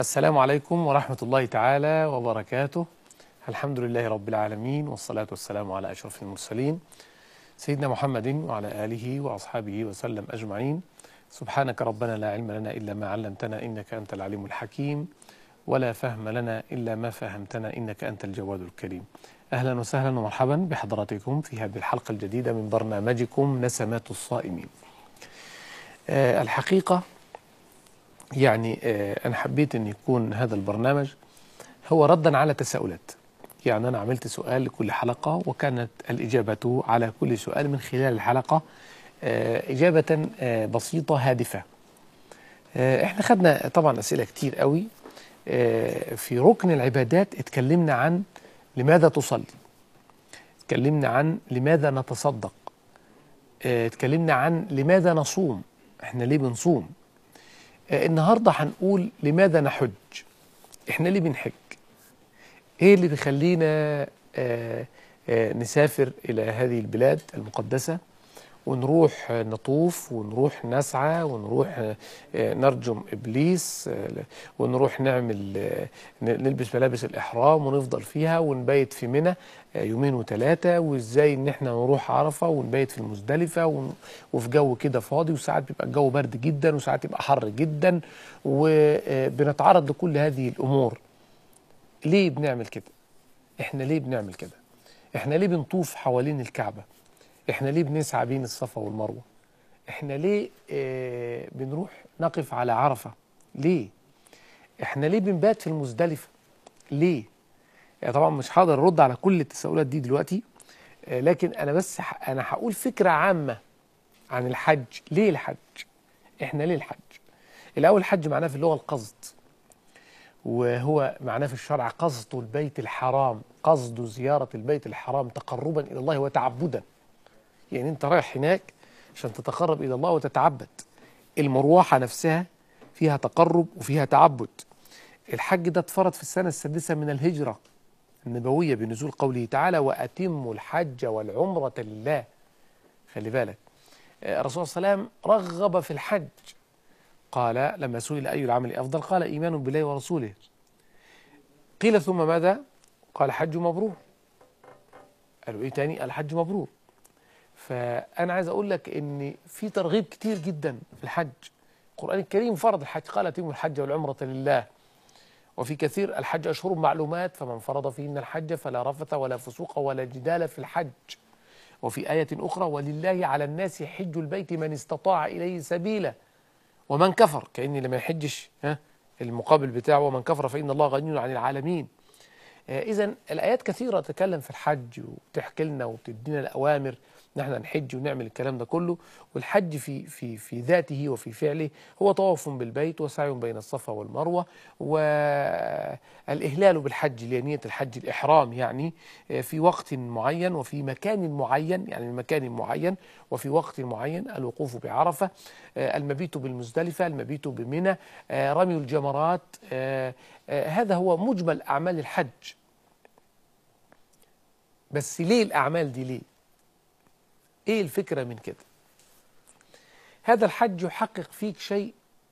السلام عليكم ورحمة الله تعالى وبركاته. الحمد لله رب العالمين، والصلاة والسلام على أشرف المرسلين سيدنا محمد وعلى آله وأصحابه وسلم أجمعين. سبحانك ربنا لا علم لنا إلا ما علمتنا إنك أنت العليم الحكيم، ولا فهم لنا إلا ما فهمتنا إنك أنت الجواد الكريم. أهلا وسهلا ومرحبا بحضراتكم في هذه الحلقة الجديدة من برنامجكم نسمات الصائمين. الحقيقة يعني أنا حبيت أن يكون هذا البرنامج هو ردا على تساؤلات. يعني أنا عملت سؤال لكل حلقة، وكانت الإجابة على كل سؤال من خلال الحلقة إجابة بسيطة هادفة. إحنا خدنا طبعا أسئلة كتير قوي. في ركن العبادات اتكلمنا عن لماذا تصلي، اتكلمنا عن لماذا نتصدق، اتكلمنا عن لماذا نصوم، احنا ليه بنصوم. النهاردة هنقول لماذا نحج، احنا ليه بنحج، ايه اللي بيخلينا نسافر إلى هذه البلاد المقدسة ونروح نطوف ونروح نسعى ونروح نرجم إبليس ونروح نلبس ملابس الإحرام ونفضل فيها ونبيت في منى يومين و3، وإزاي إن إحنا نروح عرفة ونبيت في المزدلفة وفي جو كده فاضي، وساعات بيبقى الجو برد جدا وساعات يبقى حر جدا، وبنتعرض لكل هذه الأمور. ليه بنعمل كده؟ إحنا ليه بنعمل كده؟ إحنا ليه بنطوف حوالين الكعبة؟ احنا ليه بنسعى بين الصفا والمروة؟ احنا ليه بنروح نقف على عرفة؟ ليه؟ احنا ليه بنبات في المزدلفة؟ ليه؟ يعني طبعا مش هقدر ارد على كل التساؤلات دي دلوقتي، لكن انا بس انا هقول فكرة عامة عن الحج. ليه الحج؟ احنا ليه الحج؟ الاول الحج معناه في اللغة القصد، وهو معناه في الشرع قصد البيت الحرام، قصد زيارة البيت الحرام تقربا الى الله وتعبدا. يعني انت رايح هناك عشان تتقرب الى الله وتتعبد. المروحة نفسها فيها تقرب وفيها تعبد. الحج ده اتفرض في السنة السادسة من الهجرة النبوية بنزول قوله تعالى: وأتموا الحج والعمرة لله. خلي بالك، الرسول صلى الله عليه وسلم رغب في الحج. قال لما سئل أي العمل أفضل قال: إيمان بالله ورسوله. قيل ثم ماذا؟ قال: حج مبرور. قالوا إيه تاني؟ الحج مبرور. فأنا عايز أقول لك إن في ترغيب كتير جدا في الحج. القرآن الكريم فرض الحج، قال: أتموا الحج والعمرة لله. وفي كثير: الحج أشهر معلومات فمن فرض فيهن الحج فلا رفث ولا فسوق ولا جدال في الحج. وفي آية أخرى: ولله على الناس حج البيت من استطاع إليه سبيلا ومن كفر، كأني لما يحجش المقابل بتاعه ومن كفر فإن الله غني عن العالمين. إذن الآيات كثيرة تتكلم في الحج وتحكي لنا وتدينا الأوامر نحن نحج ونعمل الكلام ده كله. والحج في ذاته وفي فعله هو طواف بالبيت وسعي بين الصفا والمروة، والإهلال بالحج لنية الحج الإحرام، يعني في وقت معين وفي مكان معين، يعني مكان معين وفي وقت معين، الوقوف بعرفة، المبيت بالمزدلفة، المبيت بمنى، رمي الجمرات. هذا هو مجمل أعمال الحج. بس ليه الأعمال دي؟ ليه؟ إيه الفكرة من كده؟ هذا الحج يحقق فيك شيء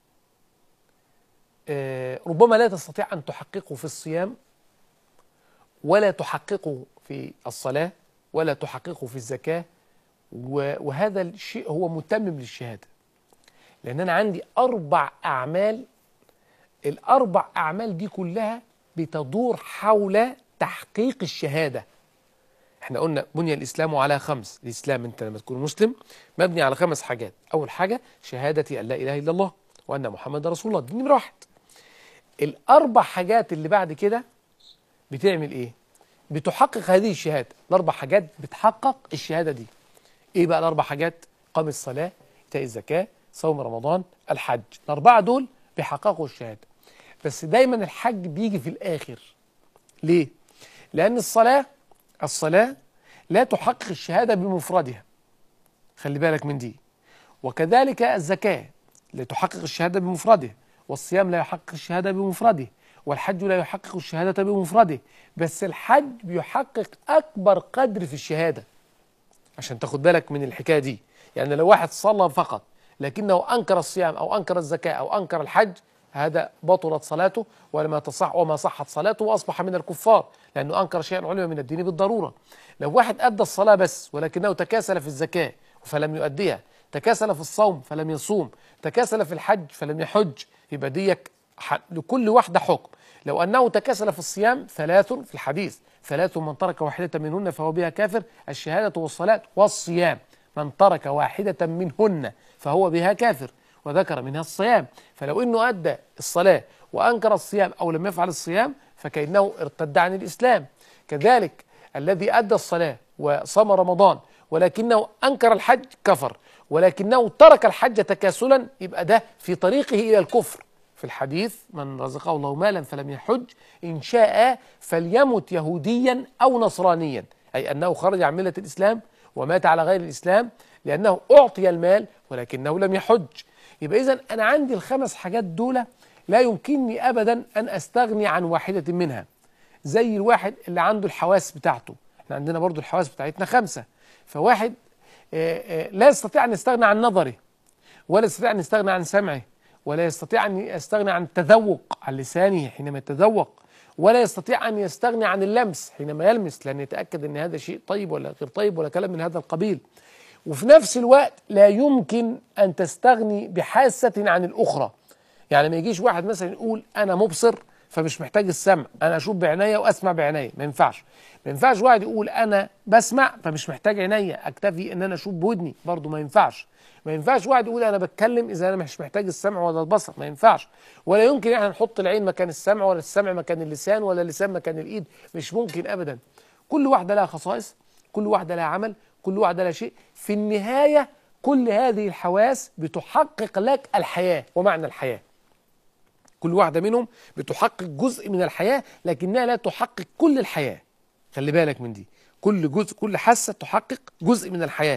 ربما لا تستطيع أن تحققه في الصيام، ولا تحققه في الصلاة، ولا تحققه في الزكاة. وهذا الشيء هو متمم للشهادة. لأن أنا عندي 4 أعمال، ال4 أعمال دي كلها بتدور حول تحقيق الشهادة. احنا قلنا بني الإسلام على 5. الإسلام انت لما تكون مسلم مبني على 5 حاجات. أول حاجة شهادة أن لا إله إلا الله وأن محمد رسول الله، دي نمرة 1. ال4 حاجات اللي بعد كده بتعمل إيه؟ بتحقق هذه الشهادة. ال4 حاجات بتحقق الشهادة دي. إيه بقى ال4 حاجات؟ إقام الصلاة، إيتاء الزكاة، صوم رمضان، الحج. ال4 دول بيحققوا الشهادة. بس دايما الحج بيجي في الآخر. ليه؟ لأن الصلاة لا تحقق الشهادة بمفردها، خلي بالك من دي. وكذلك الزكاة لا تحقق الشهادة بمفرده، والصيام لا يحقق الشهادة بمفرده، والحج لا يحقق الشهادة بمفرده. بس الحج بيحقق أكبر قدر في الشهادة، عشان تاخد بالك من الحكاية دي. يعني لو واحد صلى فقط لكنه أنكر الصيام أو أنكر الزكاة أو أنكر الحج، هذا بطلت صلاته وما صحت صلاته وأصبح من الكفار، لأنه أنكر شيئا علم من الدين بالضرورة. لو واحد أدى الصلاة بس ولكنه تكاسل في الزكاة فلم يؤديها، تكاسل في الصوم فلم يصوم، تكاسل في الحج فلم يحج، يبقى ديك لكل واحدة حكم. لو أنه تكاسل في الصيام، ثلاث في الحديث، ثلاث من ترك واحدة منهن فهو بها كافر: الشهادة والصلاة والصيام. من ترك واحدة منهن فهو بها كافر، وذكر منها الصيام. فلو أنه أدى الصلاة وأنكر الصيام أو لم يفعل الصيام فكأنه ارتد عن الإسلام. كذلك الذي أدى الصلاة وصام رمضان ولكنه أنكر الحج كفر، ولكنه ترك الحج تكاسلا، يبقى ده في طريقه إلى الكفر. في الحديث: من رزقه الله مالا فلم يحج إن شاء فليمت يهوديا أو نصرانيا، أي أنه خرج عن ملة الإسلام ومات على غير الإسلام لأنه أعطي المال ولكنه لم يحج. يبقى إذن أنا عندي الخمس حاجات دول لا يمكنني أبدا أن أستغني عن واحدة منها. زي الواحد اللي عنده الحواس بتاعته، احنا عندنا برضو الحواس بتاعتنا 5، فواحد لا يستطيع أن يستغنى عن نظره، ولا يستطيع أن يستغنى عن سمعه، ولا يستطيع أن يستغنى عن التذوق، عن لسانه حينما يتذوق، ولا يستطيع أن يستغني عن اللمس حينما يلمس، لأن يتأكد أن هذا شيء طيب ولا غير طيب ولا كلام من هذا القبيل. وفي نفس الوقت لا يمكن أن تستغني بحاسة عن الأخرى. يعني ما يجيش واحد مثلا يقول أنا مبصر فمش محتاج السمع، أنا أشوف بعناية وأسمع بعناية، ما ينفعش. ما ينفعش واحد يقول أنا بسمع فمش محتاج عناية، أكتفي أن أنا أشوف بودني، برضه ما ينفعش. ما ينفعش واحد يقول أنا بتكلم إذا أنا مش محتاج السمع ولا البصر، ما ينفعش. ولا يمكن إحنا نحط العين مكان السمع ولا السمع مكان اللسان ولا اللسان مكان الإيد، مش ممكن أبدا. كل واحدة لها خصائص، كل واحدة لها عمل، كل واحدة لها شيء. في النهاية كل هذه الحواس بتحقق لك الحياة ومعنى الحياة. كل واحدة منهم بتحقق جزء من الحياة لكنها لا تحقق كل الحياة. خلي بالك من دي، كل جزء، كل حاسة تحقق جزء من الحياة،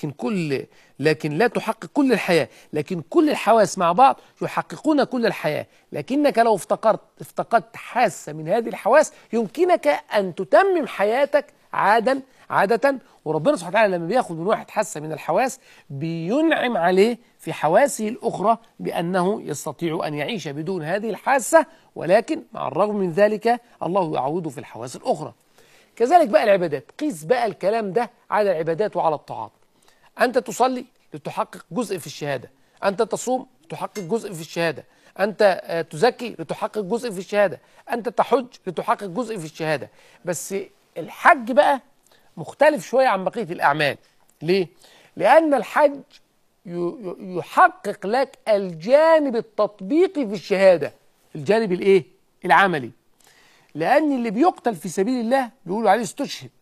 لكن لا تحقق كل الحياة. لكن كل الحواس مع بعض يحققون كل الحياة. لكنك لو افتقدت حاسة من هذه الحواس يمكنك أن تتمم حياتك عادة. وربنا سبحانه وتعالى لما بياخد من واحد حاسة من الحواس بينعم عليه في حواسه الأخرى بأنه يستطيع أن يعيش بدون هذه الحاسة، ولكن مع الرغم من ذلك الله يعوضه في الحواس الأخرى. كذلك بقى العبادات، قيس بقى الكلام ده على العبادات وعلى الطاعات. أنت تصلي لتحقق جزء في الشهادة، أنت تصوم لتحقق جزء في الشهادة، أنت تزكي لتحقق جزء في الشهادة، أنت تحج لتحقق جزء في الشهادة. بس الحج بقى مختلف شوية عن بقية الأعمال. ليه؟ لأن الحج يحقق لك الجانب التطبيقي في الشهادة، الجانب الإيه؟ العملي. لأن اللي بيقتل في سبيل الله بيقولوا عليه استشهد.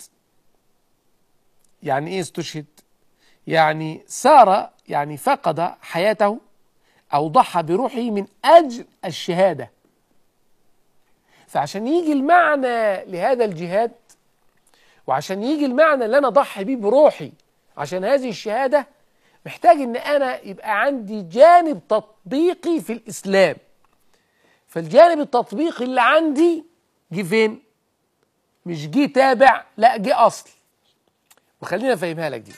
يعني إيه استشهد؟ يعني سار، يعني فقد حياته أو ضحى بروحه من أجل الشهادة. فعشان يجي المعنى لهذا الجهاد، وعشان يجي المعنى اللي أنا أضحي بيه بروحي عشان هذه الشهادة، محتاج إن أنا يبقى عندي جانب تطبيقي في الإسلام. فالجانب التطبيقي اللي عندي جه فين؟ مش جه تابع، لا جه أصل. وخلينا أفهمها لك دي.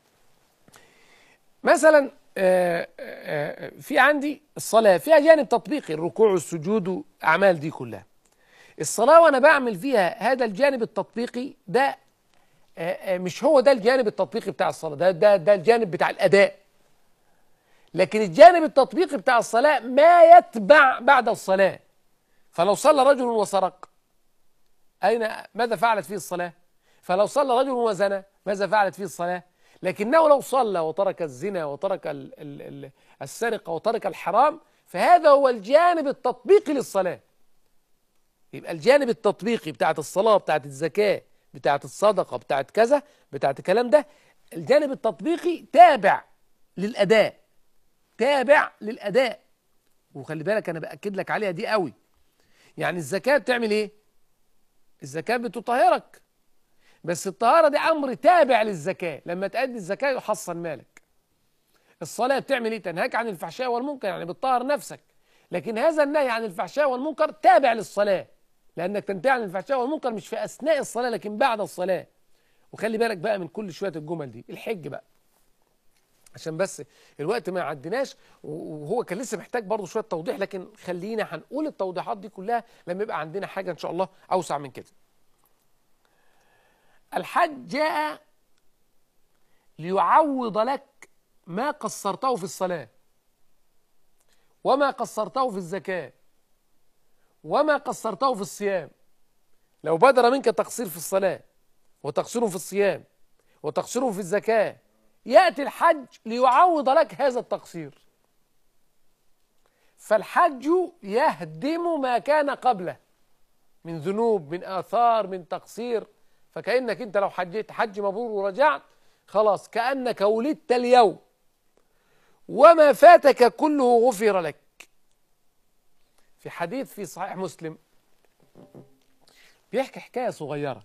مثلا في عندي الصلاة فيها جانب تطبيقي، الركوع والسجود والأعمال دي كلها. الصلاة وأنا بعمل فيها هذا الجانب التطبيقي ده مش هو ده الجانب التطبيقي بتاع الصلاة، ده الجانب بتاع الأداء. لكن الجانب التطبيقي بتاع الصلاة ما يتبع بعد الصلاة. فلو صلى رجل وسرق، ماذا فعلت فيه الصلاة؟ فلو صلى رجل وزنى، ماذا فعلت فيه الصلاة؟ لكنه لو صلى وترك الزنا وترك السرقة وترك الحرام، فهذا هو الجانب التطبيقي للصلاة. يبقى الجانب التطبيقي بتاعت الصلاة، بتاعت الزكاة، بتاعت الصدقة، بتاعت كذا، بتاعت الكلام ده، الجانب التطبيقي تابع للأداء، تابع للأداء. وخلي بالك أنا بأكد لك عليها دي قوي. يعني الزكاة بتعمل إيه؟ الزكاة بتطهرك، بس الطهارة دي أمر تابع للزكاة. لما تأدي الزكاة يحصن مالك. الصلاة بتعمل إيه؟ تنهاك عن الفحشاء والمنكر، يعني بتطهر نفسك. لكن هذا النهي عن الفحشاء والمنكر تابع للصلاة، لأنك تنتهي عن الفحشاء والمنكر مش في أثناء الصلاة لكن بعد الصلاة. وخلي بالك بقى من كل شوية الجمل دي. الحج بقى، عشان بس الوقت ما يعديناش، وهو كان لسه محتاج برضه شويه توضيح، لكن خلينا هنقول التوضيحات دي كلها لما يبقى عندنا حاجه ان شاء الله اوسع من كده. الحج جاء ليعوض لك ما قصرته في الصلاه، وما قصرته في الزكاه، وما قصرته في الصيام. لو بدر منك تقصير في الصلاه، وتقصير في الصيام، وتقصير في الزكاه، يأتي الحج ليعوض لك هذا التقصير. فالحج يهدم ما كان قبله من ذنوب، من آثار، من تقصير. فكأنك أنت لو حجيت حج مبرور ورجعت، خلاص كأنك ولدت اليوم، وما فاتك كله غفر لك. في حديث في صحيح مسلم بيحكي حكاية صغيرة،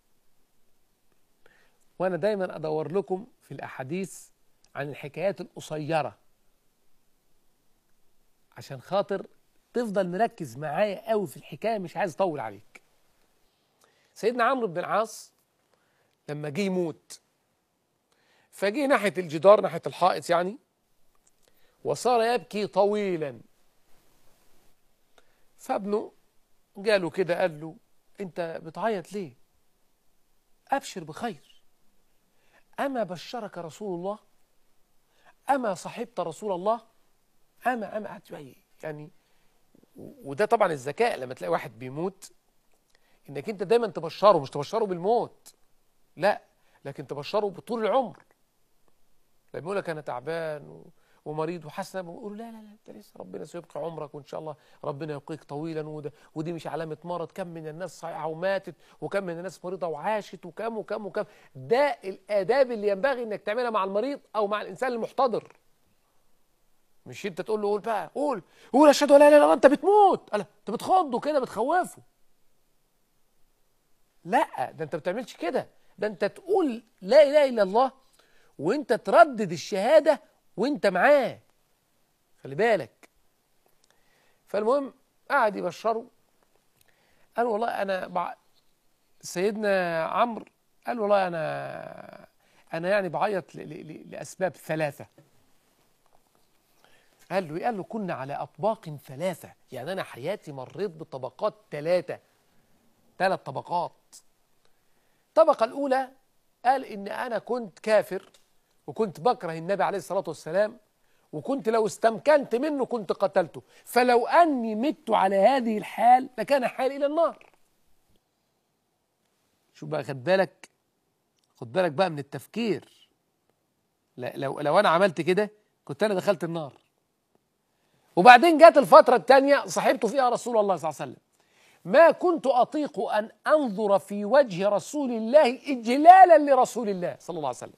وأنا دايما أدور لكم في الأحاديث عن الحكايات القصيرة عشان خاطر تفضل مركز معايا قوي في الحكاية، مش عايز أطول عليك. سيدنا عمرو بن العاص لما جه يموت، فجه ناحية الجدار، ناحية الحائط يعني، وصار يبكي طويلا. فابنه جاله كده قال له: أنت بتعيط ليه؟ أبشر بخير، أما بشرك رسول الله؟ أما صحبت رسول الله؟ أما يعني. وده طبعا الذكاء لما تلاقي واحد بيموت، انك انت دايما تبشره، مش تبشره بالموت، لا، لكن تبشره بطول العمر. لما يقول لك انا تعبان ومريض وحاسس، بقول لا لا لا، انت لسه ربنا سيبقى عمرك، وان شاء الله ربنا يبقيك طويلا، ودي مش علامه مرض. كم من الناس صحيحه وماتت، وكم من الناس مريضه وعاشت، وكم وكم وكم. ده الاداب اللي ينبغي انك تعملها مع المريض او مع الانسان المحتضر. مش انت تقول له: قول بقى، قول اشهد ان لا اله الا الله، انت بتموت. انت بتخضه كده، بتخوفه. لا، ده انت ما بتعملش كده، ده انت تقول لا اله الا الله وانت تردد الشهاده وانت معاه. خلي بالك. فالمهم قعد يبشره، قال: والله انا سيدنا عمرو قال: والله انا يعني بعيط لاسباب ثلاثه. قال له: كنا على اطباق ثلاثه، يعني انا حياتي مريت بطبقات ثلاث طبقات. الطبقة الأولى قال إن أنا كنت كافر، وكنت بكره النبي عليه الصلاة والسلام، وكنت لو استمكنت منه كنت قتلته، فلو أني مت على هذه الحال لكان حالي إلى النار. شوف بقى، خد بالك بقى من التفكير. لو أنا عملت كده كنت أنا دخلت النار. وبعدين جت الفترة الثانية صحبته فيها رسول الله صلى الله عليه وسلم، ما كنت أطيق أن أنظر في وجه رسول الله إجلالا لرسول الله صلى الله عليه وسلم،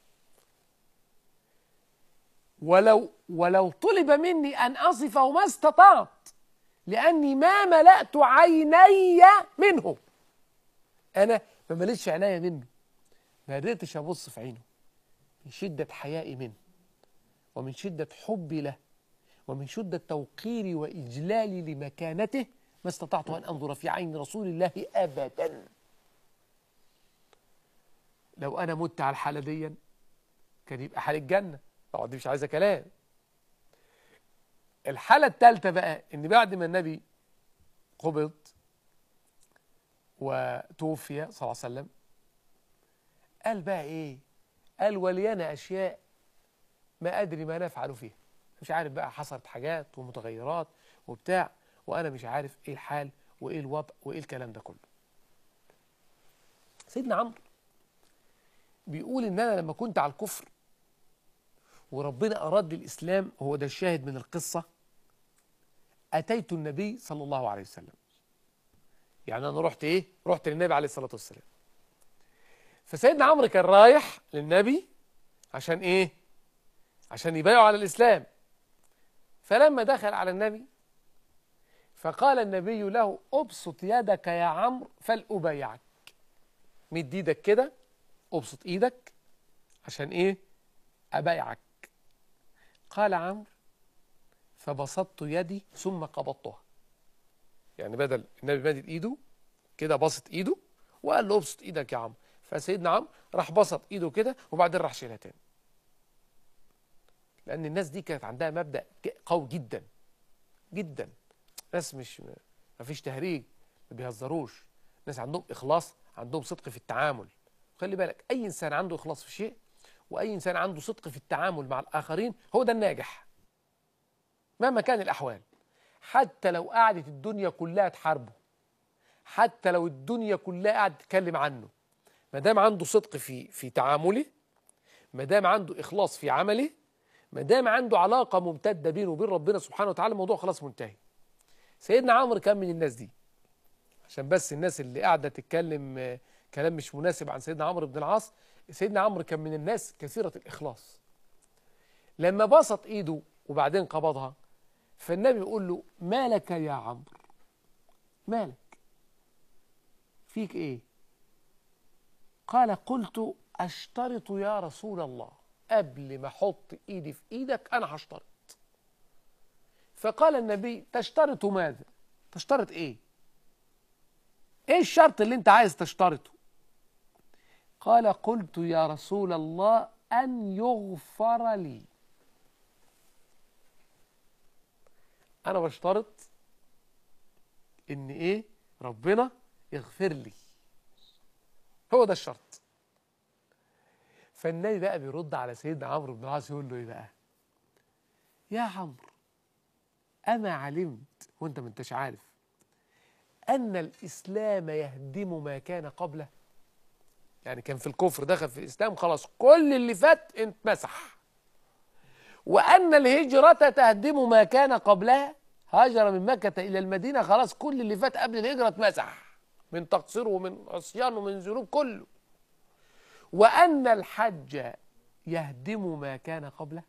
ولو طلب مني أن أصفه ما استطعت، لأني ما ملأت عيني منه. أنا ما مليتش عيني منه، ما قدرتش أبص في عينه من شدة حيائي منه، ومن شدة حبي له، ومن شدة توقيري وإجلالي لمكانته، ما استطعت أن أنظر في عين رسول الله أبدا. لو أنا مت على الحالة دي كان يبقى حال الجنة، طبعا دي مش عايزة كلام. الحالة الثالثة بقى إن بعد ما النبي قبض وتوفي صلى الله عليه وسلم، قال بقى إيه؟ قال: ولينا أشياء ما أدري ما نفعل فيها. مش عارف بقى، حصلت حاجات ومتغيرات وبتاع، وأنا مش عارف إيه الحال وإيه الوضع وإيه الكلام ده كله. سيدنا عمرو بيقول إن أنا لما كنت على الكفر وربنا أراد لي الإسلام، هو ده الشاهد من القصة، أتيت النبي صلى الله عليه وسلم. يعني أنا رحت للنبي عليه الصلاة والسلام. فسيدنا عمرو كان رايح للنبي عشان إيه؟ عشان يبايعوا على الإسلام. فلما دخل على النبي فقال النبي له: أبسط يدك يا عمرو فلأبايعك. مد ايدك كده، أبسط ايدك عشان إيه؟ أبايعك. قال عمرو: فبسطت يدي ثم قبضتها. يعني بدل النبي مادد ايده كده، بسط ايده وقال له: ابسط ايدك يا عمرو. فسيدنا عمرو راح بسط ايده كده، وبعدين راح شيلها تاني. لأن الناس دي كانت عندها مبدأ قوي جدا جدا. ناس مش ما فيش تهريج، ما بيهزروش، ناس عندهم إخلاص، عندهم صدق في التعامل. خلي بالك، أي إنسان عنده إخلاص في شيء وأي إنسان عنده صدق في التعامل مع الآخرين هو ده الناجح مهما كان الأحوال. حتى لو قعدت الدنيا كلها تحاربه، حتى لو الدنيا كلها قعدت تتكلم عنه، ما دام عنده صدق في تعامله، ما دام عنده إخلاص في عمله، ما دام عنده علاقة ممتدة بينه وبين ربنا سبحانه وتعالى، الموضوع خلاص منتهي. سيدنا عمرو كان من الناس دي، عشان بس الناس اللي قاعدة تتكلم كلام مش مناسب عن سيدنا عمرو بن العاص. سيدنا عمرو كان من الناس كثيرة الإخلاص. لما بسط إيده وبعدين قبضها، فالنبي يقول له: ما لك يا عمرو؟ مالك؟ فيك إيه؟ قال: قلت أشترط يا رسول الله، قبل ما أحط إيدي في إيدك أنا هشترط. فقال النبي: تشترط ماذا؟ تشترط إيه؟ إيه الشرط اللي أنت عايز تشترطه؟ قال: قلت يا رسول الله أن يغفر لي. أنا بشترط إن إيه؟ ربنا يغفر لي، هو ده الشرط. فالنبي بقى بيرد على سيدنا عمرو بن العاص يقول له إيه بقى؟ يا عمرو، أما علمت وأنت ما أنتش عارف أن الإسلام يهدم ما كان قبله؟ يعني كان في الكفر، دخل في الإسلام، خلاص كل اللي فات اتمسح. وأن الهجرة تهدم ما كان قبلها، هاجر من مكة إلى المدينة، خلاص كل اللي فات قبل الهجرة اتمسح من تقصير ومن عصيان ومن ذنوب كله. وأن الحج يهدم ما كان قبله،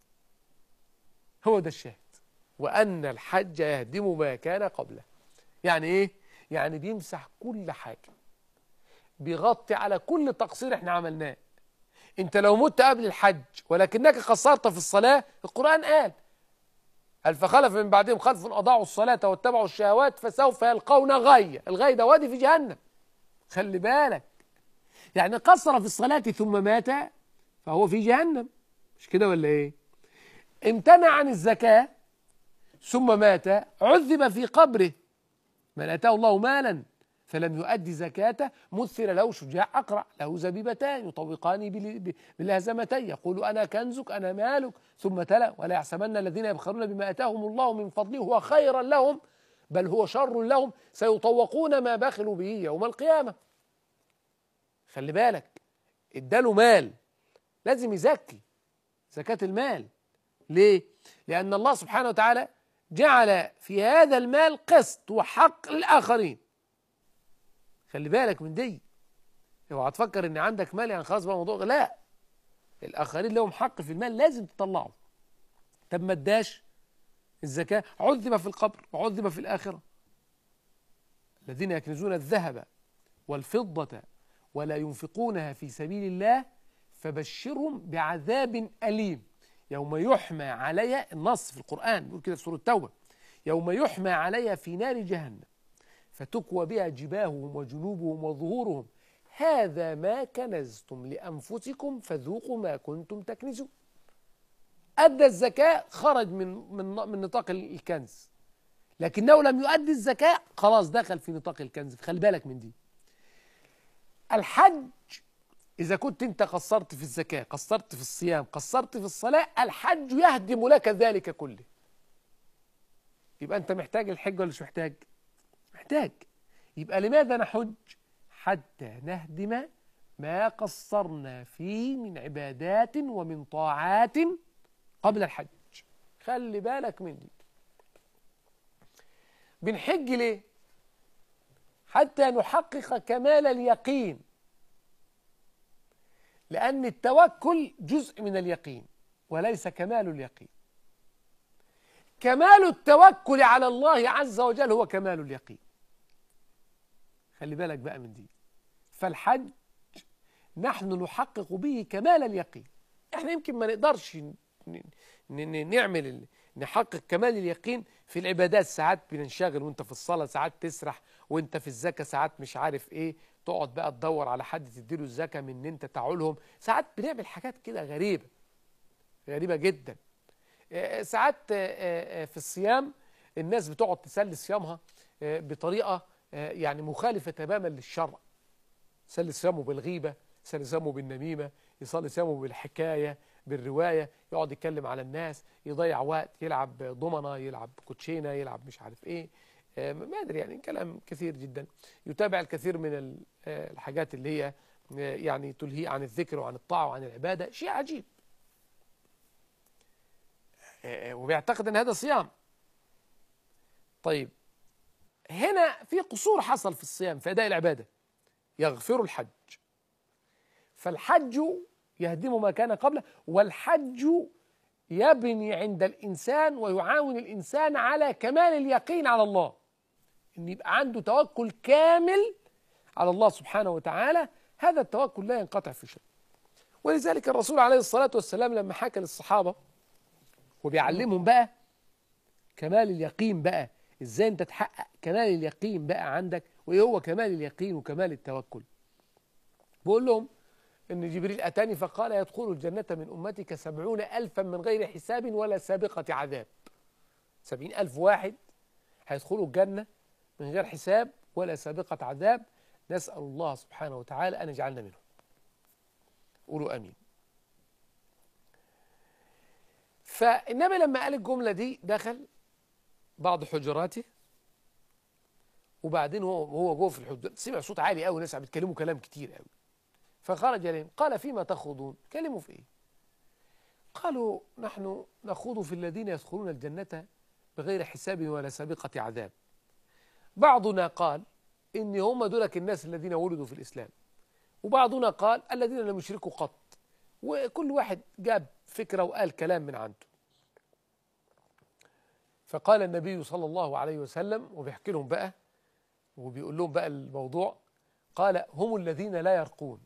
هو ده الشاهد. وأن الحج يهدم ما كان قبله، يعني إيه؟ يعني بيمسح كل حاجة، بيغطي على كل تقصير احنا عملناه. انت لو مت قبل الحج ولكنك قصرت في الصلاة، القرآن قال فخلف من بعدهم خلف أضاعوا الصلاة واتبعوا الشهوات فسوف يلقون غية. الغية ده وادي في جهنم، خلي بالك. يعني قصر في الصلاة ثم مات فهو في جهنم، مش كده ولا ايه؟ امتنع عن الزكاة ثم مات عذب في قبره. من أتاه الله مالا فلم يؤدي زكاته مثل له شجاع أقرع له زبيبتان يطوقان بالهزمتين يقول أنا كنزك أنا مالك، ثم تلا: ولا يحسبن الذين يبخلون بما آتاهم الله من فضله هو خيرا لهم بل هو شر لهم سيطوقون ما بخلوا به يوم القيامة. خلي بالك، اداله مال لازم يزكي زكاة المال. ليه؟ لأن الله سبحانه وتعالى جعل في هذا المال قسط وحق للآخرين. خلي بالك من دي، اوعى تفكر ان عندك مال يعني خلاص بقى موضوع، لا، الآخرين لهم حق في المال لازم تطلعه. طب ما اداش الزكاة عذب في القبر وعذب في الآخرة. الذين يكنزون الذهب والفضة ولا ينفقونها في سبيل الله فبشرهم بعذاب أليم يوم يحمى عليها. النص في القرآن بيقول كده في سورة التوبة: يوم يحمى عليها في نار جهنم فتكوى بها جباههم وجنوبهم وظهورهم هذا ما كنزتم لأنفسكم فذوقوا ما كنتم تكنزون. أدى الزكاة خرج من نطاق الكنز، لكنه لم يؤدي الزكاة خلاص دخل في نطاق الكنز. خلي بالك من دي. الحج إذا كنت أنت قصرت في الزكاة، قصرت في الصيام، قصرت في الصلاة، الحج يهدم لك ذلك كله. يبقى أنت محتاج الحج ولا مش محتاج؟ محتاج. يبقى لماذا نحج؟ حتى نهدم ما قصرنا فيه من عبادات ومن طاعات قبل الحج. خلي بالك من دي. بنحج ليه؟ حتى نحقق كمال اليقين، لأن التوكل جزء من اليقين وليس كمال اليقين. كمال التوكل على الله عز وجل هو كمال اليقين. خلي بالك بقى من دي. فالحج نحن نحقق به كمال اليقين. احنا يمكن ما نقدرش نحقق كمال اليقين في العبادات. ساعات بننشغل وانت في الصلاة، ساعات تسرح، وانت في الزكاة ساعات مش عارف ايه، تقعد بقى تدور على حد تديله الزكاة من ان انت تعولهم. ساعات بنعمل حاجات كده غريبة جدا. ساعات في الصيام الناس بتقعد تسلي صيامها بطريقة يعني مخالفة تماما للشرع. يسلي صيامه بالغيبة، يسلي صيامه بالنميمة، يصلي صيامه بالحكاية، بالرواية، يقعد يتكلم على الناس، يضيع وقت، يلعب ضمنة، يلعب كوتشينة، يلعب مش عارف ايه، ما ادري يعني كلام كثير جدا. يتابع الكثير من الحاجات اللي هي يعني تلهي عن الذكر وعن الطاعة وعن العبادة، شيء عجيب. وبيعتقد ان هذا صيام. طيب هنا في قصور حصل في الصيام في أداء العبادة. يغفر الحج، فالحج يهدم ما كان قبله، والحج يبني عند الإنسان ويعاون الإنسان على كمال اليقين على الله، إن يبقى عنده توكل كامل على الله سبحانه وتعالى. هذا التوكل لا ينقطع في شيء. ولذلك الرسول عليه الصلاة والسلام لما حكى للصحابة وبيعلمهم بقى كمال اليقين، بقى ازاي انت تحقق كمال اليقين بقى عندك، وايه هو كمال اليقين وكمال التوكل. بقول لهم ان جبريل اتاني فقال يدخل الجنة من امتك 70,000 من غير حساب ولا سابقة عذاب. 70,000 واحد هيدخلوا الجنة من غير حساب ولا سابقة عذاب. نسأل الله سبحانه وتعالى أن يجعلنا منهم. قولوا أمين. فالنبي لما قال الجملة دي دخل بعض حجراته، وبعدين هو جوه في الحجرات سمع صوت عالي قوي، ناس بيتكلموا كلام كتير قوي. فخرج إليهم قال فيما تخوضون؟ كلموا في إيه؟ قالوا نحن نخوض في الذين يدخلون الجنة بغير حساب ولا سابقة عذاب. بعضنا قال إن هم دولك الناس الذين ولدوا في الإسلام، وبعضنا قال الذين لم يشركوا قط. وكل واحد جاب فكرة وقال كلام من عنده. فقال النبي صلى الله عليه وسلم وبيحكي لهم بقى وبيقول لهم بقى الموضوع، قال هم الذين لا يرقون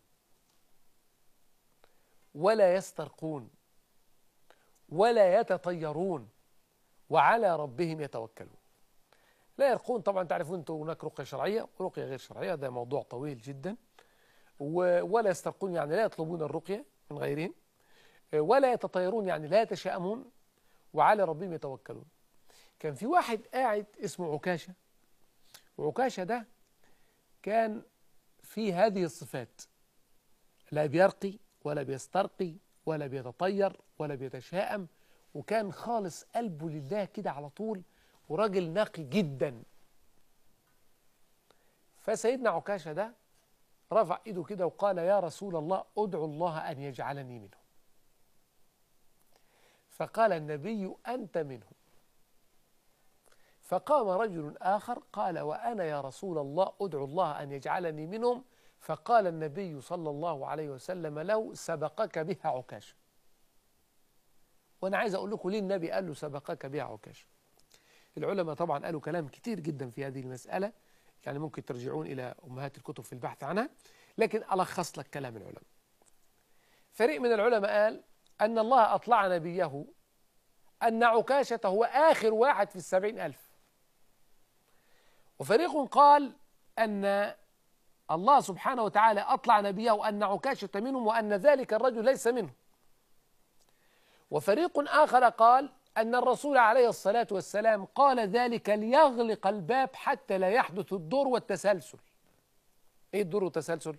ولا يسترقون ولا يتطيرون وعلى ربهم يتوكلون. لا يرقون طبعا تعرفون انتم هناك رقية شرعية ورقية غير شرعية، ده موضوع طويل جدا. ولا يسترقون يعني لا يطلبون الرقية من غيرهم، ولا يتطيرون يعني لا يتشائمون، وعلى ربهم يتوكلون. كان في واحد قاعد اسمه عكاشة، وعكاشة ده كان في هذه الصفات، لا بيرقي ولا بيسترقي ولا بيتطير ولا بيتشائم، وكان خالص قلبه لله كده على طول، وراجل نقي جدا. فسيدنا عكاشة ده رفع ايده كده وقال يا رسول الله ادعو الله أن يجعلني منهم. فقال النبي أنت منهم. فقام رجل آخر قال وأنا يا رسول الله ادعو الله أن يجعلني منهم. فقال النبي صلى الله عليه وسلم لو سبقك بها عكاشة. وأنا عايز أقول لكم ليه النبي قال له سبقك بها عكاشة. العلماء طبعا قالوا كلام كتير جدا في هذه المسألة، يعني ممكن ترجعون إلى أمهات الكتب في البحث عنها، لكن ألخص لك كلام العلماء. فريق من العلماء قال أن الله أطلع نبيه أن عكاشة هو آخر واحد في 70,000. وفريق قال أن الله سبحانه وتعالى أطلع نبيه أن عكاشة منهم وأن ذلك الرجل ليس منه. وفريق آخر قال أن الرسول عليه الصلاة والسلام قال ذلك ليغلق الباب حتى لا يحدث الدور والتسلسل. إيه الدور والتسلسل؟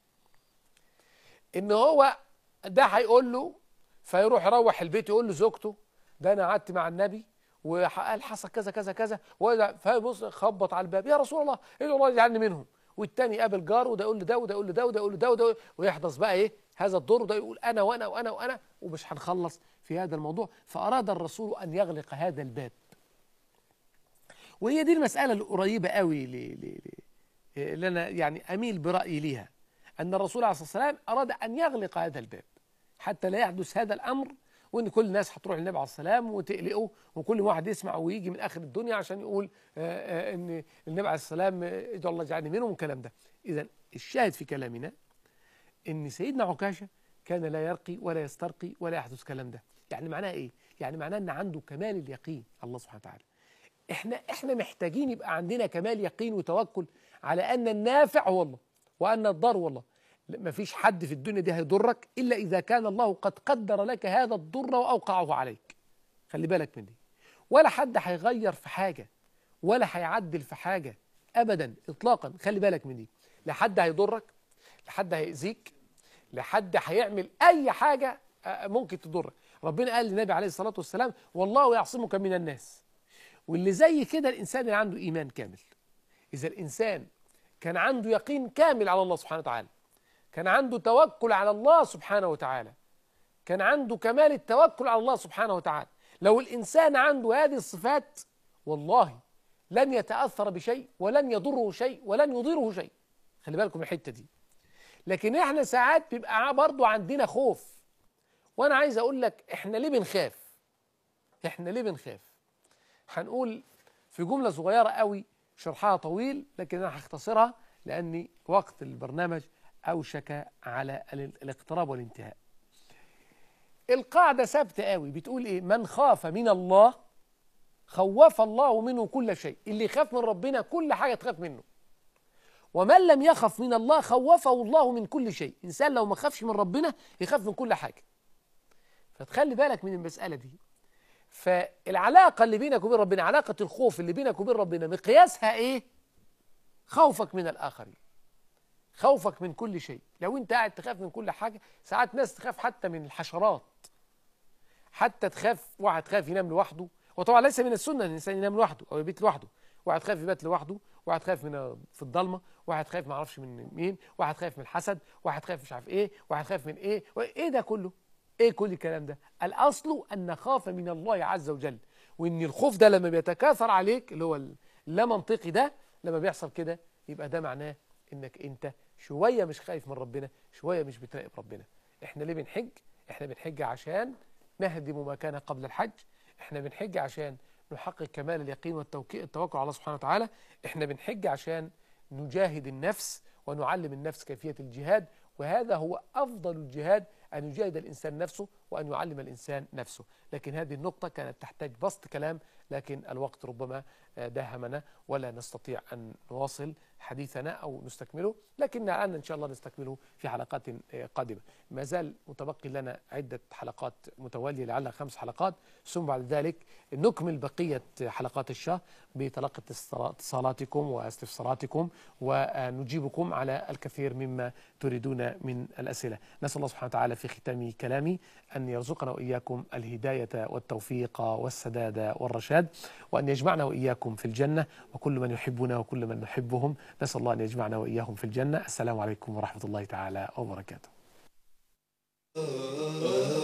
إن هو ده هيقول له، فيروح يروح البيت يقول لزوجته ده أنا قعدت مع النبي وقال حصل كذا كذا كذا، فبص خبط على الباب يا رسول الله ادعو الله يجعلني منهم. والتاني قابل جاره وده يقول لده وده يقول لده وده يقول لده وده، ويحدث بقى ايه هذا الدور، وده يقول انا وانا وانا وانا، ومش هنخلص في هذا الموضوع. فاراد الرسول ان يغلق هذا الباب. وهي دي المساله القريبه قوي اللي انا يعني اميل برايي ليها، ان الرسول عليه الصلاه والسلام اراد ان يغلق هذا الباب حتى لا يحدث هذا الامر، وان كل الناس هتروح للنبي عليه السلام وتقلقه، وكل واحد يسمع ويجي من اخر الدنيا عشان يقول ان النبي عليه السلام ادعو الله يجعلني منهم والكلام ده. اذا الشاهد في كلامنا ان سيدنا عكاشة كان لا يرقي ولا يسترقي ولا يحدث الكلام ده. يعني معناه ايه؟ يعني معناه ان عنده كمال اليقين الله سبحانه وتعالى. احنا محتاجين يبقى عندنا كمال يقين وتوكل على ان النافع هو الله وان الضار هو الله. ما فيش حد في الدنيا دي هيضرك إلا إذا كان الله قد قدر لك هذا الضر وأوقعه عليك. خلي بالك من دي. ولا حد هيغير في حاجة ولا هيعدل في حاجة أبدا إطلاقا. خلي بالك من دي. لا حد هيضرك، لا حد هيأذيك، لا حد هيعمل أي حاجة ممكن تضرك. ربنا قال للنبي عليه الصلاة والسلام: والله يعصمك من الناس. واللي زي كده الإنسان اللي عنده إيمان كامل. إذا الإنسان كان عنده يقين كامل على الله سبحانه وتعالى، كان عنده توكل على الله سبحانه وتعالى، كان عنده كمال التوكل على الله سبحانه وتعالى، لو الإنسان عنده هذه الصفات والله لن يتأثر بشيء ولن يضره شيء ولن يضره شيء. خلي بالكم من الحتة دي. لكن احنا ساعات بيبقى برضو عندنا خوف. وانا عايز اقول لك احنا ليه بنخاف؟ احنا ليه بنخاف؟ هنقول في جملة صغيرة قوي شرحها طويل، لكن انا هختصرها لان وقت البرنامج اوشك على الاقتراب والانتهاء. القاعدة ثابتة قوي بتقول ايه؟ من خاف من الله خوف الله منه كل شيء. اللي يخاف من ربنا كل حاجة تخاف منه. ومن لم يخف من الله خوفه الله من كل شيء. إنسان لو ما خافش من ربنا يخاف من كل حاجة. فتخلي بالك من المسألة دي. فالعلاقة اللي بينك وبين ربنا، علاقة الخوف اللي بينك وبين ربنا، مقياسها ايه؟ خوفك من الآخرين، خوفك من كل شيء. لو انت قاعد تخاف من كل حاجة، ساعات ناس تخاف حتى من الحشرات، حتى تخاف. واحد خاف ينام لوحده، وطبعا ليس من السنة ان الانسان ينام لوحده او يبيت لوحده. واحد خايف يبات لوحده، واحد خايف في الضلمه، واحد خايف ما اعرفش من مين، واحد خايف من الحسد، واحد خايف مش عارف ايه، واحد خايف من ايه، ايه ده كله؟ ايه كل الكلام ده؟ الاصل ان نخاف من الله عز وجل. وان الخوف ده لما بيتكاثر عليك، اللي هو اللا منطقي ده، لما بيحصل كده يبقى ده معناه انك انت شويه مش خايف من ربنا، شويه مش بتراقب ربنا. احنا ليه بنحج؟ احنا بنحج عشان نهدم ما كان قبل الحج. احنا بنحج عشان نحقق كمال اليقين والتوكل على الله سبحانه وتعالى. احنا بنحج عشان نجاهد النفس ونعلم النفس كيفية الجهاد. وهذا هو أفضل الجهاد، أن يجاهد الإنسان نفسه وأن يعلم الإنسان نفسه. لكن هذه النقطة كانت تحتاج بسط كلام، لكن الوقت ربما داهمنا ولا نستطيع أن نواصل حديثنا أو نستكمله. لكن الآن إن شاء الله نستكمله في حلقات قادمة. ما زال متبقي لنا عدة حلقات متوالية، لعلها 5 حلقات، ثم بعد ذلك نكمل بقية حلقات الشهر بتلقي اتصالاتكم واستفساراتكم، ونجيبكم على الكثير مما تريدون من الأسئلة. نسأل الله سبحانه وتعالى في ختام كلامي أن يرزقنا وإياكم الهداية والتوفيق والسداد والرشاد، وأن يجمعنا وإياكم في الجنة، وكل من يحبنا وكل من نحبهم نسأل الله أن يجمعنا وإياهم في الجنة. السلام عليكم ورحمة الله تعالى وبركاته.